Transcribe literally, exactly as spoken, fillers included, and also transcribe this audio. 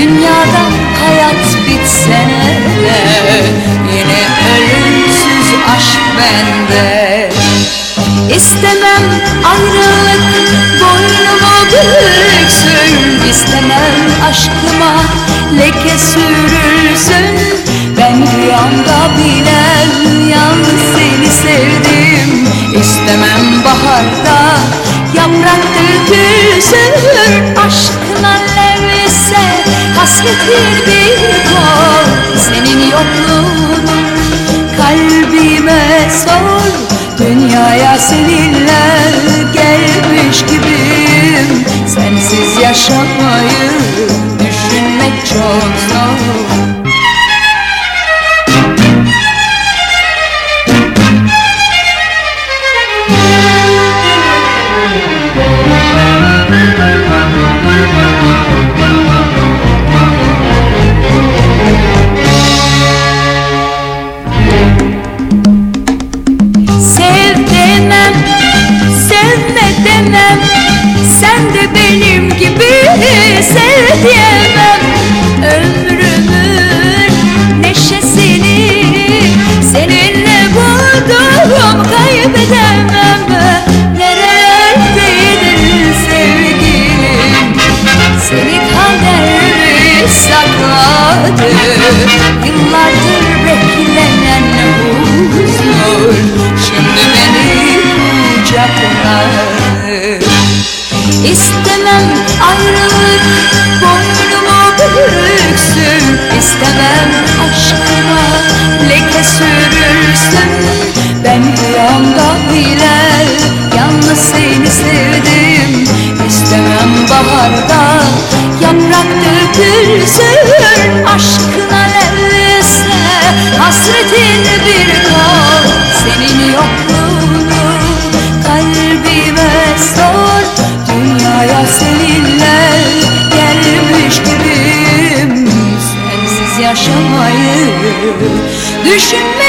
Dünyadan hayat bitse de yine ölümsüz aşk bende. İstemem ayrılık boynumu büksün, İstemem aşkıma leke sürülsün. Ben rüyamda bile yalnız seni sevdim. İstemem baharda yaprak dökülsün. Aşkın alevse hasretin bir kol. Senin yokluğunu kalbime sor. Dünyaya seninle gelmiş gibiyim. Sensiz yaşamayı düşünmek çok zor. Sen de benim gibi sev diyemem. Ömrümün neşesini seninle buldum, kaybedemem. Neredeydin sevgilim? Seni kader sakladı. Yıllardır beklenen huzur şimdi beni kucakladı. İstemem ayrılık boynumu büksün. İstemem aşkıma leke sürülsün. Ben rüyamda bile yalnız seni sevdim. İstemem baharda yaprak dökülsün. Aşkın alevse hasretin bir kol. Senin yokluğunu kalbime sor. Dünyaya seninle gelmiş gibiyim. Sensiz yaşamayı düşünme.